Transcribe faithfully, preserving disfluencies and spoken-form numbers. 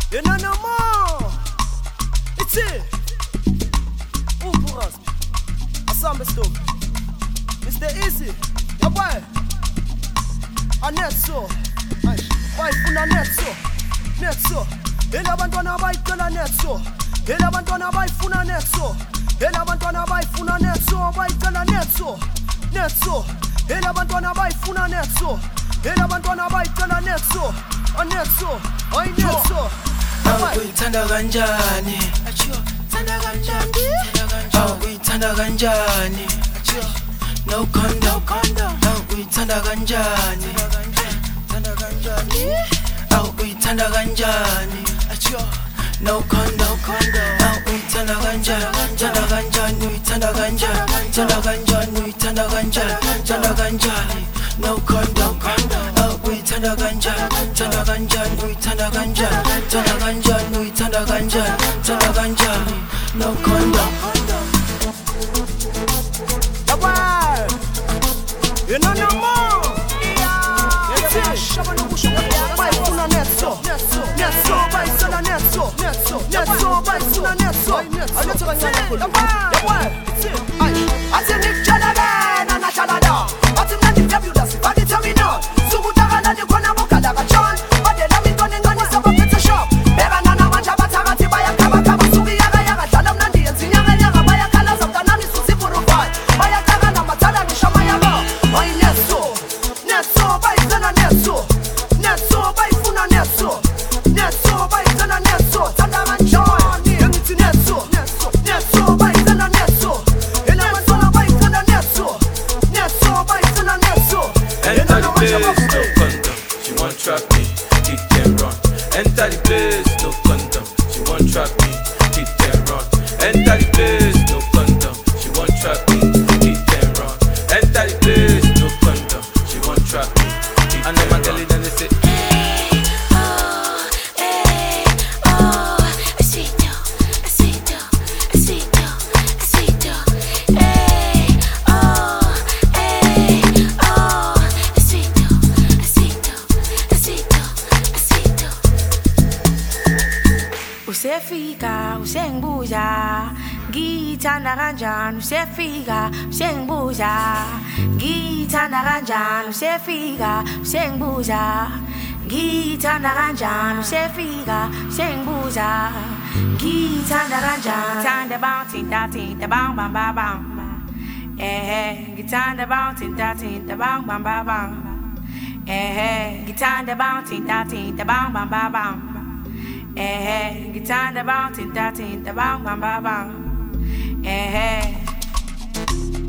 You know no more. It's it. Who for us? Assemble stop. Mister Easy. Yeah boy. A net so. Why funa net so? Net so. Ela bantwana bayicela net so. Ela bantwana bayifuna net so. Ela bantwana bayifuna net so. Bayicela net so. Net so. Ela bantwana bayifuna net so. Ela bantwana bayicela net so. A net so. Ay net so. Awuyithanda kanjani? Thanda kanjani? Awuyithanda kanjani? No condom. Awuyithanda kanjani? Thanda kanjani? Awuyithanda kanjani? No condom. Awuyithanda kanjani? Thanda kanjani? Uyithanda kanjani? Thanda kanjani? Uyithanda kanjani? Thanda kanjani? No condom. Uyithanda kanjani? Thanda kanjani? Uyithanda kanjani? Thanda kanjani? Uyithanda kanjani? Thanda kanjani? No condom. Yabar, you know no more. Yes, yes. Buy funa net so, net so. Buy funa net so, net so. Net so. Buy funa net so. I net so kanya kuli. Yabar, yabar. Ay, ati Nick Jalada na na Jalada. Ati nani fabulous, ati tell me no. Sugutaka na nikona mukala kachon. Ade na mikoni ngani sabo pizza shop. Beba na na manja batara ti baya kaba kaba sugi yaga yaga dalam nandi yanzi yaga yaga baya kala sabta nani susi purufai. Baya kaga na matala ni shama yaga. Ay neso, neso bai zana neso, neso bai funa neso, neso bai zana neso. Tanda manjoni, yanti neso, neso bai zana neso. Ena manzola bai zana neso, neso bai zana neso. Enter the place, no condom. She won't trap me, kick and run. Enter the place, no condom. She won't trap me, kick and run. Enter the place, no condom. She won't trap me, kick and run. Enter the place, no condom. She won't trap me, kick and run. I know my girl then they say, Usefika, usengibuza, ngithanda kanjani? Usefika, usengibuza, ngithanda kanjani? Usefika, usengibuza, ngithanda kanjani? Usefika, usengibuza, ngithanda kanjani? Ngithanda bounty, dating, the bang bang bang bang. Eh, ngithanda bounty, dating, the bang bang bang bang. Eh, ngithanda bounty, dating, the bang bang bang bang. Eh, gitanda bounty, dating, the bang bang bang bang. Eh.